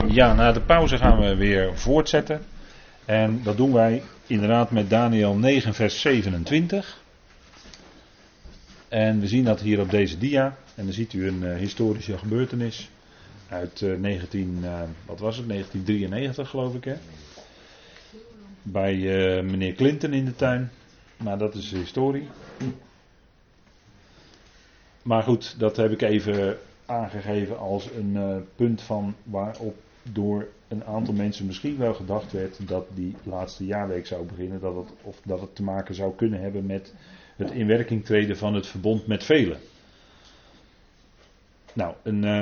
Ja, na de pauze gaan we weer voortzetten. En dat doen wij inderdaad met Daniël 9 vers 27. En we zien dat hier op deze dia. En dan ziet u een historische gebeurtenis uit 1993 geloof ik, hè? Bij meneer Clinton in de tuin. Maar dat is de historie. Maar goed, dat heb ik even aangegeven als een punt van waarop door een aantal mensen misschien wel gedacht werd dat die laatste jaarweek zou beginnen, dat het te maken zou kunnen hebben met het in werking treden van het verbond met velen. Nou,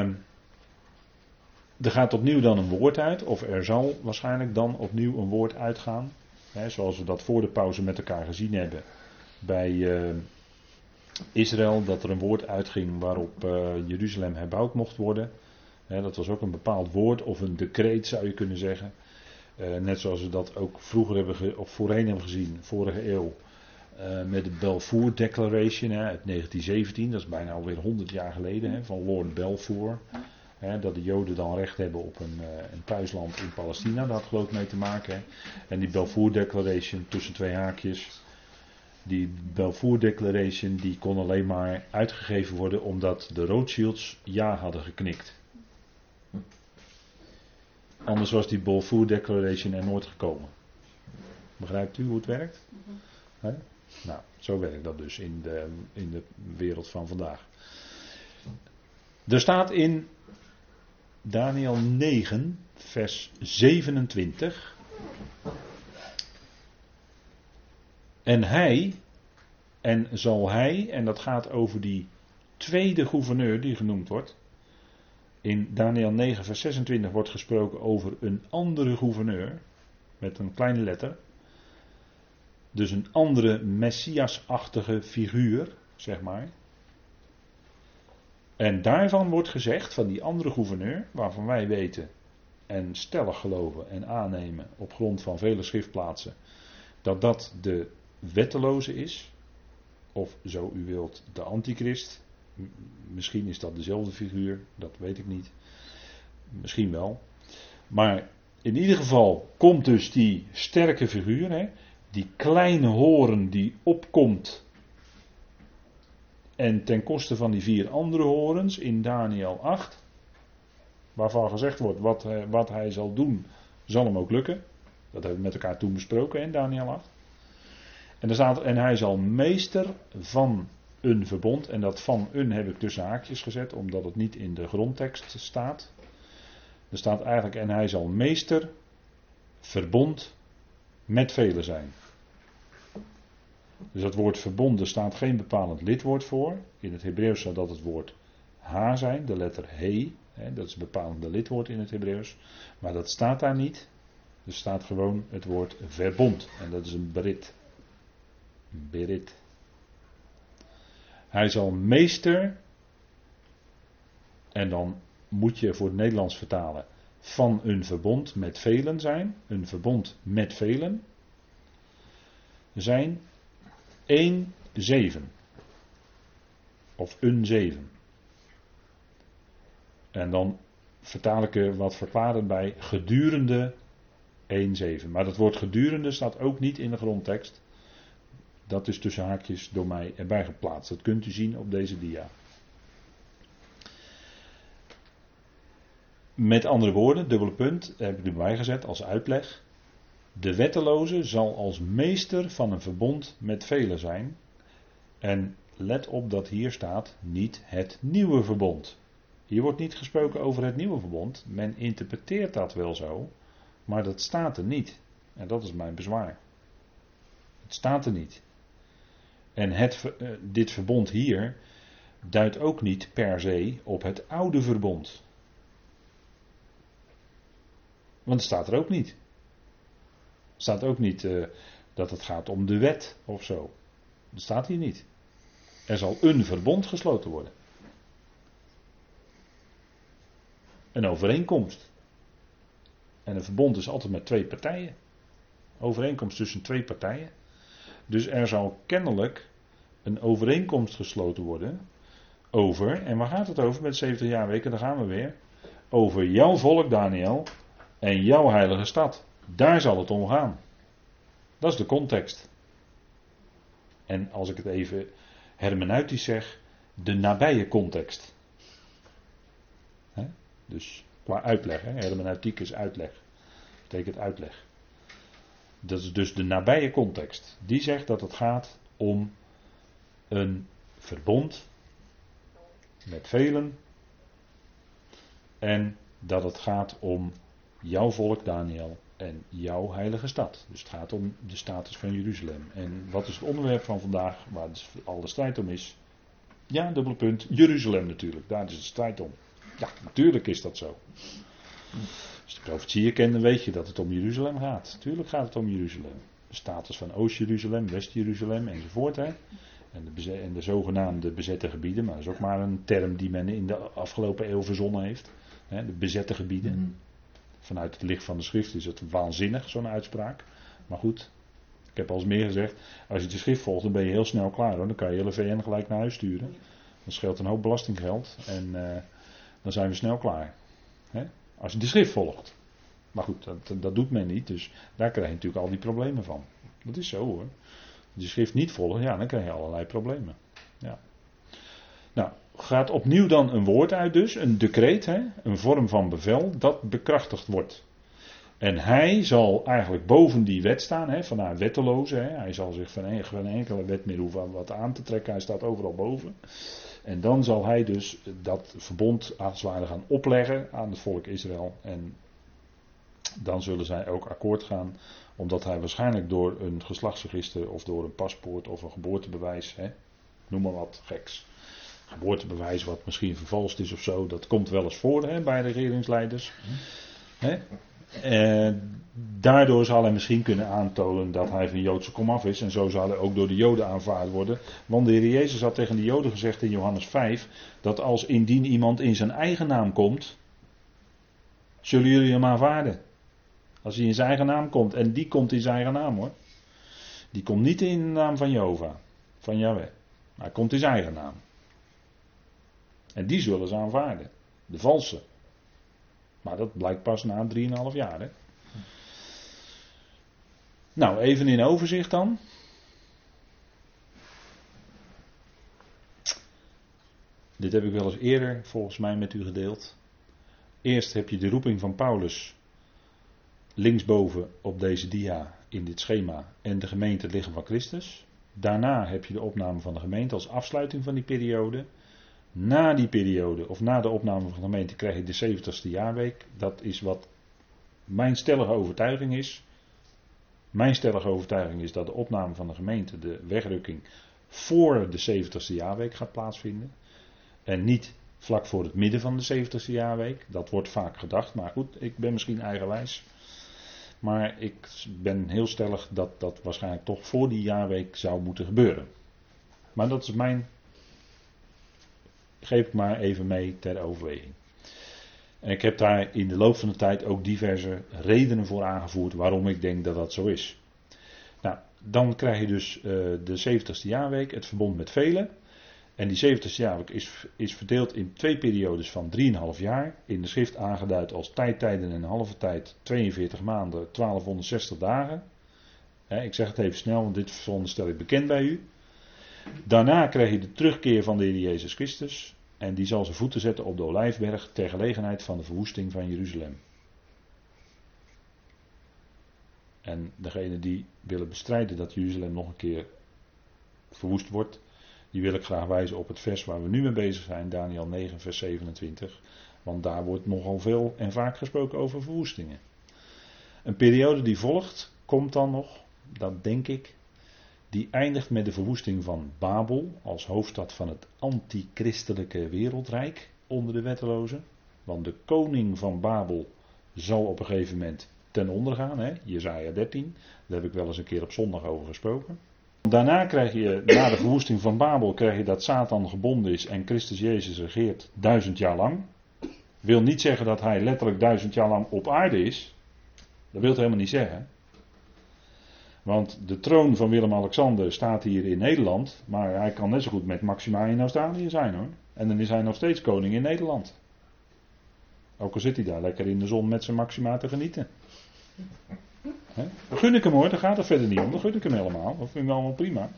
er gaat opnieuw dan een woord uit, of er zal waarschijnlijk dan opnieuw een woord uitgaan, zoals we dat voor de pauze met elkaar gezien hebben bij Israël, dat er een woord uitging waarop Jeruzalem herbouwd mocht worden. Dat was ook een bepaald woord of een decreet zou je kunnen zeggen. Net zoals we dat ook voorheen hebben gezien, vorige eeuw, met de Balfour Declaration uit 1917. Dat is bijna alweer 100 jaar geleden, van Lord Balfour. Dat de Joden dan recht hebben op een thuisland in Palestina. Dat had geloof ik mee te maken. En die Balfour Declaration tussen twee haakjes. Die Balfour Declaration die kon alleen maar uitgegeven worden omdat de Rothschilds ja hadden geknikt. Anders was die Balfour Declaration er nooit gekomen. Begrijpt u hoe het werkt? Nee? Nou, zo werkt dat dus in de wereld van vandaag. Er staat in Daniël 9 vers 27. En zal hij, en dat gaat over die tweede gouverneur die genoemd wordt. In Daniël 9 vers 26 wordt gesproken over een andere gouverneur, met een kleine letter. Dus een andere Messias-achtige figuur, zeg maar. En daarvan wordt gezegd, van die andere gouverneur, waarvan wij weten en stellig geloven en aannemen op grond van vele schriftplaatsen, dat dat de wetteloze is, of zo u wilt de antichrist. Misschien is dat dezelfde figuur, dat weet ik niet. Misschien wel. Maar in ieder geval komt dus die sterke figuur, die kleine horen die opkomt en ten koste van die 4 andere horens in Daniël 8, waarvan gezegd wordt wat hij zal doen, zal hem ook lukken. Dat hebben we met elkaar toen besproken in Daniël 8. En er staat, en hij zal meester van een verbond, en dat van een heb ik tussen haakjes gezet, omdat het niet in de grondtekst staat. Er staat eigenlijk, en hij zal meester verbond met velen zijn. Dus dat woord verbond, er staat geen bepalend lidwoord voor. In het Hebreeuws zou dat het woord ha zijn, de letter he. Dat is een bepalende lidwoord in het Hebreeuws. Maar dat staat daar niet. Er staat gewoon het woord verbond. En dat is een berit. Berit. Hij zal meester, en dan moet je voor het Nederlands vertalen, van een verbond met velen zijn. Een verbond met velen. Zijn 1-7. Of een 7. En dan vertaal ik er wat verklaren bij gedurende 1-7. Maar dat woord gedurende staat ook niet in de grondtekst. Dat is tussen haakjes door mij erbij geplaatst. Dat kunt u zien op deze dia. Met andere woorden, dubbele punt, heb ik erbij gezet als uitleg. De wetteloze zal als meester van een verbond met velen zijn. En let op dat hier staat niet het nieuwe verbond. Hier wordt niet gesproken over het nieuwe verbond. Men interpreteert dat wel zo, maar dat staat er niet. En dat is mijn bezwaar. Het staat er niet. En dit verbond hier duidt ook niet per se op het oude verbond. Want het staat er ook niet. Er staat ook niet dat het gaat om de wet of zo. Dat staat hier niet. Er zal een verbond gesloten worden. Een overeenkomst. En een verbond is altijd met 2 partijen. Overeenkomst tussen 2 partijen. Dus er zal kennelijk een overeenkomst gesloten worden over, en waar gaat het over met 70 jaarweken, daar gaan we weer, over jouw volk, Daniel, en jouw heilige stad. Daar zal het om gaan. Dat is de context. En als ik het even hermeneutisch zeg, de nabije context. Dus qua uitleg, hermeneutiek is uitleg. Dat betekent uitleg. Dat is dus de nabije context. Die zegt dat het gaat om een verbond met velen. En dat het gaat om jouw volk, Daniel, en jouw heilige stad. Dus het gaat om de status van Jeruzalem. En wat is het onderwerp van vandaag, waar dus al de strijd om is? Ja, dubbele punt, Jeruzalem natuurlijk. Daar is de strijd om. Ja, natuurlijk is dat zo. Als de profetieën kent, dan weet je dat het om Jeruzalem gaat. Tuurlijk gaat het om Jeruzalem. De status van Oost-Jeruzalem, West-Jeruzalem enzovoort. En de zogenaamde bezette gebieden. Maar dat is ook maar een term die men in de afgelopen eeuw verzonnen heeft. De bezette gebieden. Vanuit het licht van de schrift is het waanzinnig, zo'n uitspraak. Maar goed, ik heb al eens meer gezegd. Als je de schrift volgt, dan ben je heel snel klaar hoor. Dan kan je hele VN gelijk naar huis sturen. Dat scheelt een hoop belastinggeld. En dan zijn we snel klaar. Als je de schrift volgt. Maar goed, dat doet men niet. Dus daar krijg je natuurlijk al die problemen van. Dat is zo hoor. Als je de schrift niet volgt, ja, dan krijg je allerlei problemen. Ja. Nou, gaat opnieuw dan een woord uit dus. Een decreet, een vorm van bevel, dat bekrachtigd wordt. En hij zal eigenlijk boven die wet staan, vanuit wetteloze. Hij zal zich van geen enkele wet meer hoeven wat aan te trekken. Hij staat overal boven. En dan zal hij dus dat verbond als het ware gaan opleggen aan het volk Israël. En dan zullen zij ook akkoord gaan. Omdat hij waarschijnlijk door een geslachtsregister of door een paspoort of een geboortebewijs, noem maar wat geks. Geboortebewijs wat misschien vervalst is of zo. Dat komt wel eens voor bij regeringsleiders. Daardoor zal hij misschien kunnen aantonen dat hij van Joodse komaf is. En zo zal hij ook door de Joden aanvaard worden. Want de Heer Jezus had tegen de Joden gezegd in Johannes 5. Dat als indien iemand in zijn eigen naam komt. Zullen jullie hem aanvaarden. Als hij in zijn eigen naam komt. En die komt in zijn eigen naam hoor. Die komt niet in de naam van Jehovah. Van Yahweh. Maar hij komt in zijn eigen naam. En die zullen ze aanvaarden. De valse. Maar dat blijkt pas na 3,5 jaar. Hè? Nou, even in overzicht dan. Dit heb ik wel eens eerder volgens mij met u gedeeld. Eerst heb je de roeping van Paulus. Linksboven op deze dia in dit schema. En de gemeente het lichaam van Christus. Daarna heb je de opname van de gemeente als afsluiting van die periode. Na die periode, of na de opname van de gemeente, krijg je de 70ste jaarweek. Dat is wat mijn stellige overtuiging is. Mijn stellige overtuiging is dat de opname van de gemeente, de wegrukking, voor de 70ste jaarweek gaat plaatsvinden. En niet vlak voor het midden van de 70ste jaarweek. Dat wordt vaak gedacht, maar goed, ik ben misschien eigenwijs. Maar ik ben heel stellig dat dat waarschijnlijk toch voor die jaarweek zou moeten gebeuren. Maar dat is mijn... Geef ik maar even mee ter overweging. En ik heb daar in de loop van de tijd ook diverse redenen voor aangevoerd waarom ik denk dat dat zo is. Nou, dan krijg je dus de 70ste jaarweek, het verbond met velen. En die 70ste jaarweek is verdeeld in 2 periodes van 3,5 jaar. In de schrift aangeduid als tijdtijden en een halve tijd, 42 maanden, 1260 dagen. Ik zeg het even snel, want dit veronderstel ik bekend bij u. Daarna krijg je de terugkeer van de Heer Jezus Christus. En die zal zijn voeten zetten op de Olijfberg ter gelegenheid van de verwoesting van Jeruzalem. En degenen die willen bestrijden dat Jeruzalem nog een keer verwoest wordt, die wil ik graag wijzen op het vers waar we nu mee bezig zijn, Daniel 9 vers 27. Want daar wordt nogal veel en vaak gesproken over verwoestingen. Een periode die volgt, komt dan nog, dat denk ik, die eindigt met de verwoesting van Babel als hoofdstad van het antichristelijke wereldrijk onder de wettelozen. Want de koning van Babel zal op een gegeven moment ten onder gaan. Jesaja 13, daar heb ik wel eens een keer op zondag over gesproken. Daarna krijg je, na de verwoesting van Babel, krijg je dat Satan gebonden is en Christus Jezus regeert 1000 jaar lang. Wil niet zeggen dat hij letterlijk 1000 jaar lang op aarde is. Dat wil het helemaal niet zeggen. Want de troon van Willem-Alexander staat hier in Nederland. Maar hij kan net zo goed met Maxima in Australië zijn hoor. En dan is hij nog steeds koning in Nederland. Ook al zit hij daar lekker in de zon met zijn Maxima te genieten. Dat gun ik hem hoor, daar gaat het verder niet om. Dat gun ik hem helemaal. Dat vind ik allemaal prima.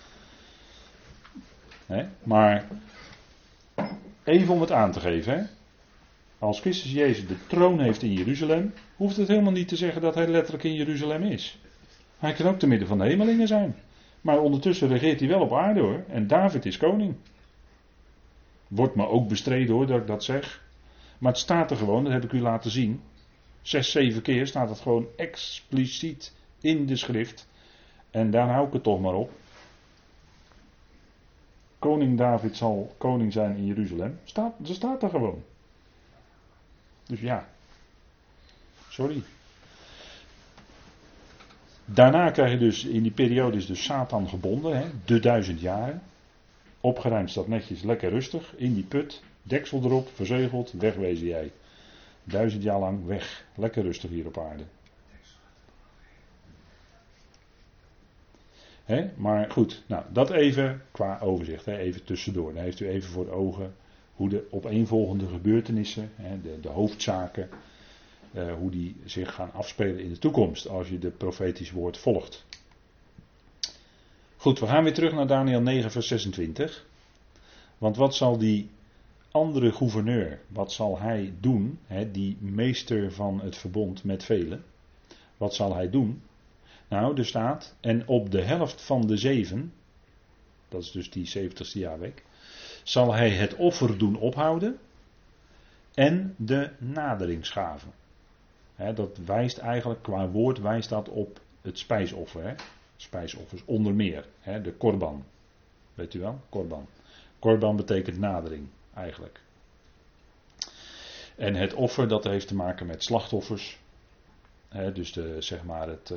Maar even om het aan te geven. Hè. Als Christus Jezus de troon heeft in Jeruzalem, hoeft het helemaal niet te zeggen dat hij letterlijk in Jeruzalem is. Hij kan ook te midden van de hemelingen zijn. Maar ondertussen regeert hij wel op aarde hoor. En David is koning. Wordt me ook bestreden hoor dat ik dat zeg. Maar het staat er gewoon, dat heb ik u laten zien. 6, 7 keer staat het gewoon expliciet in de schrift. En daar hou ik het toch maar op. Koning David zal koning zijn in Jeruzalem. Ze staat er gewoon. Dus ja. Sorry. Daarna krijg je dus, in die periode is dus Satan gebonden. Hè, de 1000 jaren. Opgeruimd staat netjes, lekker rustig. In die put. Deksel erop, verzegeld. Wegwezen jij. 1000 jaar lang weg. Lekker rustig hier op aarde. Maar goed, nou, dat even qua overzicht. Even tussendoor. Dan heeft u even voor ogen hoe de opeenvolgende gebeurtenissen, de hoofdzaken, hoe die zich gaan afspelen in de toekomst. Als je de profetisch woord volgt. Goed, we gaan weer terug naar Daniel 9 vers 26. Want wat zal die andere gouverneur, wat zal hij doen, die meester van het verbond met velen, wat zal hij doen? Nou, er staat, en op de helft van de 7, dat is dus die 70ste jaarweek, zal hij het offer doen ophouden en de naderingsgave. Dat wijst eigenlijk, qua woord wijst dat op het spijsoffer. Spijsoffers onder meer, de korban. Weet u wel, korban. Korban betekent nadering. Eigenlijk. En het offer dat heeft te maken met slachtoffers. Dus zeg maar het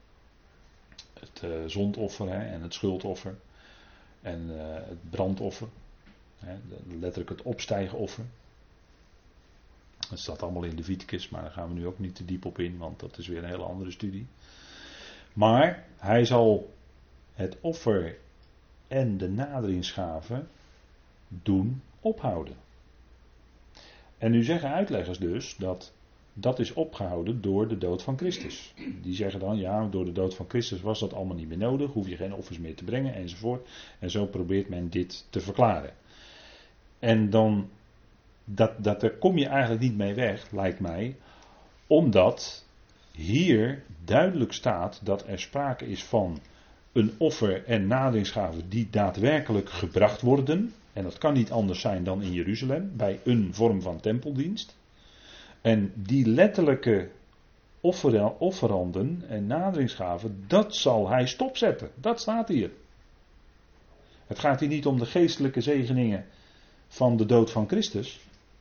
zondoffer en het schuldoffer. En het brandoffer. Letterlijk het opstijgenoffer. Dat staat allemaal in Leviticus, maar daar gaan we nu ook niet te diep op in, want dat is weer een hele andere studie. Maar hij zal het offer en de naderingsgave doen ophouden. En nu zeggen uitleggers dus dat is opgehouden door de dood van Christus. Die zeggen dan, ja, door de dood van Christus was dat allemaal niet meer nodig, hoef je geen offers meer te brengen enzovoort. En zo probeert men dit te verklaren. En dan, daar kom je eigenlijk niet mee weg, lijkt mij, omdat hier duidelijk staat dat er sprake is van een offer en naderingsgave die daadwerkelijk gebracht worden. En dat kan niet anders zijn dan in Jeruzalem, bij een vorm van tempeldienst. En die letterlijke offeranden en naderingsgaven, dat zal hij stopzetten. Dat staat hier. Het gaat hier niet om de geestelijke zegeningen van de dood van Christus.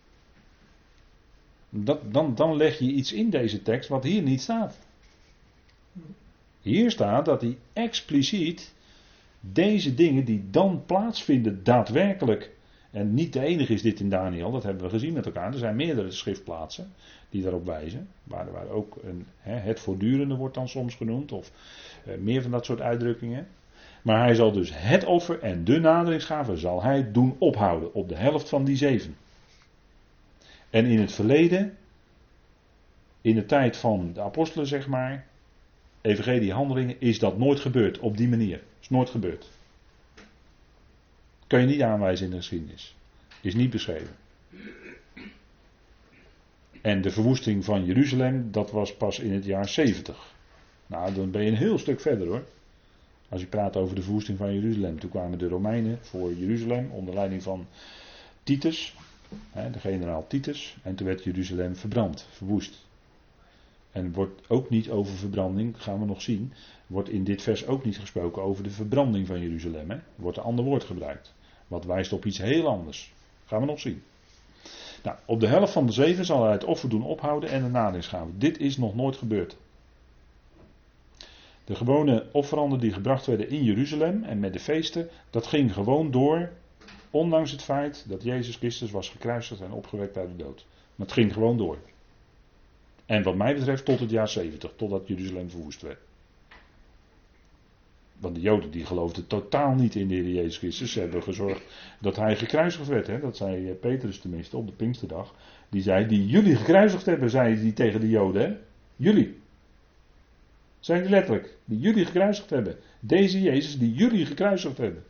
Dan leg je iets in deze tekst wat hier niet staat. Hier staat dat hij expliciet deze dingen die dan plaatsvinden daadwerkelijk, en niet de enige is dit in Daniel, dat hebben we gezien met elkaar, er zijn meerdere schriftplaatsen die daarop wijzen, waar ook het voortdurende wordt dan soms genoemd, of meer van dat soort uitdrukkingen. Maar hij zal dus het offer en de naderingsgave zal hij doen ophouden op de helft van die 7. En in het verleden, in de tijd van de apostelen zeg maar, evangelie handelingen, is dat nooit gebeurd op die manier. Is nooit gebeurd. Kan je niet aanwijzen in de geschiedenis. Is niet beschreven. En de verwoesting van Jeruzalem, dat was pas in het jaar 70. Nou, dan ben je een heel stuk verder hoor. Als je praat over de verwoesting van Jeruzalem. Toen kwamen de Romeinen voor Jeruzalem onder leiding van Titus. De generaal Titus. En toen werd Jeruzalem verbrand, verwoest. En wordt ook niet over verbranding, gaan we nog zien, wordt in dit vers ook niet gesproken over de verbranding van Jeruzalem. Er wordt een ander woord gebruikt. Wat wijst op iets heel anders. Gaan we nog zien. Nou, op de helft van de 7 zal hij het offer doen ophouden en de naderingsgave. Dit is nog nooit gebeurd. De gewone offeranden die gebracht werden in Jeruzalem en met de feesten, dat ging gewoon door, ondanks het feit dat Jezus Christus was gekruisigd en opgewekt uit de dood. Maar het ging gewoon door. En wat mij betreft tot het jaar 70, totdat Jeruzalem verwoest werd. Want de Joden die geloofden totaal niet in de Heer Jezus Christus. Ze hebben gezorgd dat hij gekruisigd werd. Hè? Dat zei Petrus tenminste op de Pinksterdag. Die zei, die jullie gekruisigd hebben, zei hij tegen de Joden. Hè? Jullie. Zei hij letterlijk. Die jullie gekruisigd hebben. Deze Jezus die jullie gekruisigd hebben.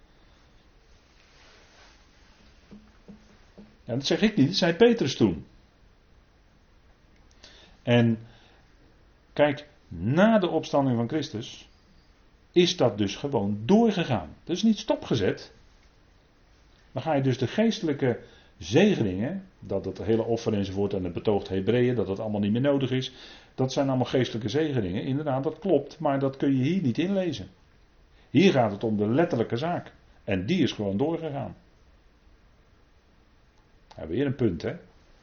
Ja, dat zeg ik niet, dat zei Petrus toen. En kijk, na de opstanding van Christus is dat dus gewoon doorgegaan. Dat is niet stopgezet. Dan ga je dus de geestelijke zegeningen, dat het hele offer enzovoort en het betoogd Hebreeën, dat het allemaal niet meer nodig is. Dat zijn allemaal geestelijke zegeningen. Inderdaad, dat klopt, maar dat kun je hier niet inlezen. Hier gaat het om de letterlijke zaak. En die is gewoon doorgegaan. Ja, weer een punt, hè.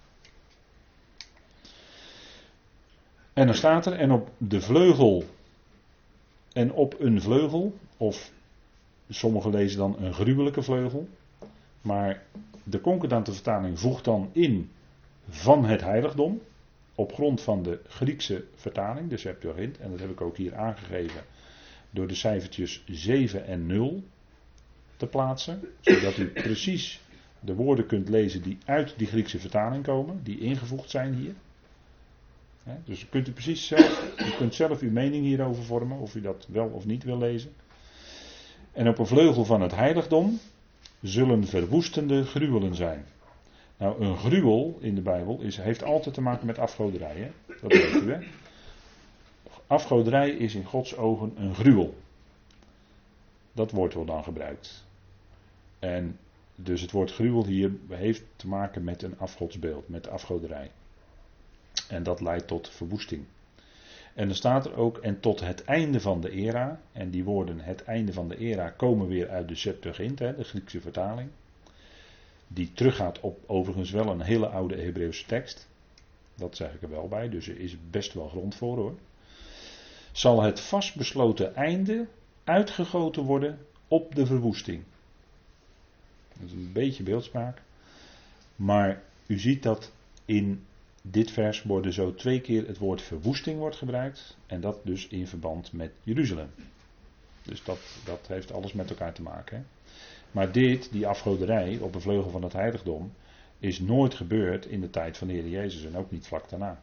En dan staat er, en op de vleugel, en op een vleugel, of sommigen lezen dan een gruwelijke vleugel, maar de concordante vertaling voegt dan in van het heiligdom, op grond van de Griekse vertaling, de Septuagint, en dat heb ik ook hier aangegeven, door de cijfertjes 7 en 0 te plaatsen, zodat u precies de woorden kunt lezen die uit die Griekse vertaling komen, die ingevoegd zijn hier. Dus kunt u precies zelf, u kunt zelf uw mening hierover vormen, of u dat wel of niet wil lezen. En op een vleugel van het heiligdom zullen verwoestende gruwelen zijn. Nou, een gruwel in de Bijbel heeft altijd te maken met afgoderij. Hè? Dat weet u, hè? Afgoderij is in Gods ogen een gruwel. Dat woord wordt dan gebruikt. En dus het woord gruwel hier heeft te maken met een afgodsbeeld, met afgoderij. En dat leidt tot verwoesting. En er staat er ook, en tot het einde van de era, en die woorden het einde van de era komen weer uit de Septuagint, de Griekse vertaling. Die teruggaat op overigens wel een hele oude Hebreeuwse tekst. Dat zeg ik er wel bij, dus er is best wel grond voor hoor. Zal het vastbesloten einde uitgegoten worden op de verwoesting. Dat is een beetje beeldspraak. Maar u ziet dat in dit vers worden zo 2 keer het woord verwoesting wordt gebruikt. En dat dus in verband met Jeruzalem. Dus dat heeft alles met elkaar te maken. Hè? Maar die afgoderij op een vleugel van het heiligdom, is nooit gebeurd in de tijd van de Heer Jezus en ook niet vlak daarna.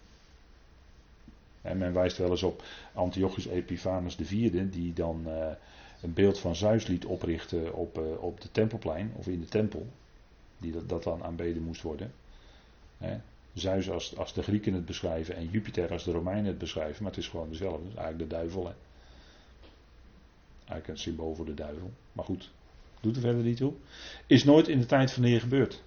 En men wijst wel eens op Antiochus Epiphanes IV, die dan een beeld van Zeus liet oprichten op de tempelplein, of in de tempel, die dat dan aanbeden moest worden. Zeus als de Grieken het beschrijven en Jupiter als de Romeinen het beschrijven, maar het is gewoon dezelfde. Het is eigenlijk de duivel. Hè. Eigenlijk een symbool voor de duivel. Maar goed, doet er verder niet toe. Is nooit in de tijd van de Heer gebeurd.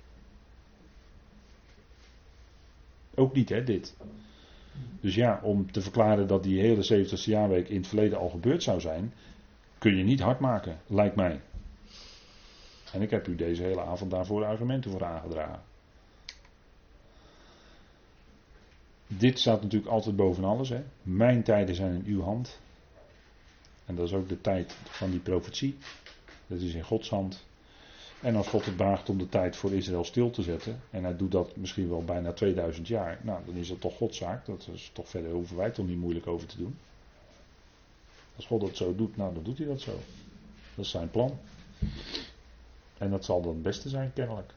Ook niet, hè, dit. Dus ja, om te verklaren dat die hele 70ste jaarweek in het verleden al gebeurd zou zijn, kun je niet hard maken, lijkt mij. En ik heb u deze hele avond daarvoor argumenten voor aangedragen. Dit staat natuurlijk altijd boven alles. Hè. Mijn tijden zijn in uw hand. En dat is ook de tijd van die profetie. Dat is in Gods hand. En als God het waagt om de tijd voor Israël stil te zetten, en hij doet dat misschien wel bijna 2000 jaar, nou dan is dat toch Gods zaak. Dat is toch verder, hoeven wij toch niet moeilijk over te doen. Als God dat zo doet, nou dan doet hij dat zo. Dat is zijn plan. En dat zal dan het beste zijn, kennelijk.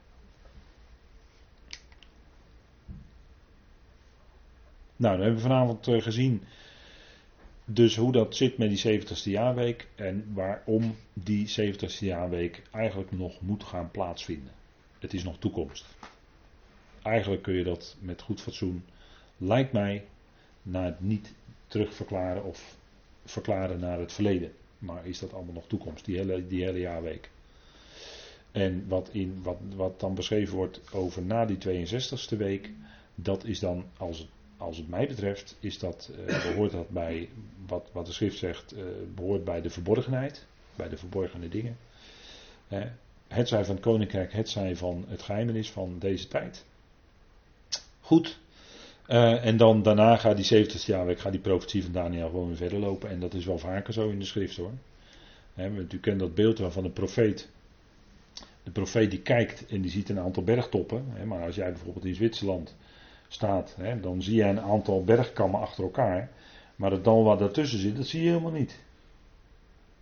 Nou, dan hebben we vanavond gezien dus hoe dat zit met die 70ste jaarweek en waarom die 70ste jaarweek eigenlijk nog moet gaan plaatsvinden. Het is nog toekomst. Eigenlijk kun je dat met goed fatsoen, lijkt mij, naar het niet terugverklaren of verklaren naar het verleden. Maar is dat allemaal nog toekomst, die hele jaarweek. En wat dan beschreven wordt over na die 62ste week, dat is dan, als het mij betreft, behoort dat bij wat de schrift zegt, behoort bij de verborgenheid, bij de verborgene dingen. Het zij van het koninkrijk, het zij van het geheimenis van deze tijd. Goed. En dan daarna gaat die 70ste jaarweek, gaat die profetie van Daniel gewoon weer verder lopen. En dat is wel vaker zo in de schrift hoor. Want u kent dat beeld wel van de profeet. De profeet die kijkt en die ziet een aantal bergtoppen. Maar als jij bijvoorbeeld in Zwitserland staat, dan zie je een aantal bergkammen achter elkaar. Maar het dal wat daartussen zit, dat zie je helemaal niet.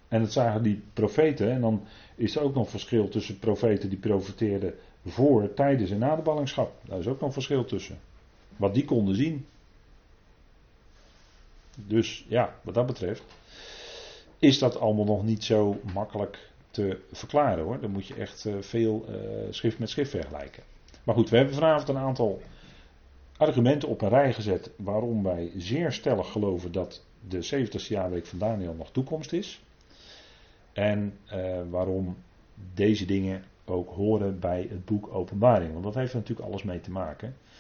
En dat zagen die profeten. En dan is er ook nog verschil tussen profeten die profeteerden voor, tijdens en na de ballingschap. Daar is ook nog verschil tussen. Wat die konden zien. Dus ja, wat dat betreft is dat allemaal nog niet zo makkelijk te verklaren hoor. Dan moet je echt veel schrift met schrift vergelijken. Maar goed, we hebben vanavond een aantal argumenten op een rij gezet waarom wij zeer stellig geloven dat de 70ste jaarweek van Daniël nog toekomst is. En waarom deze dingen ook horen bij het boek Openbaring. Want dat heeft er natuurlijk alles mee te maken.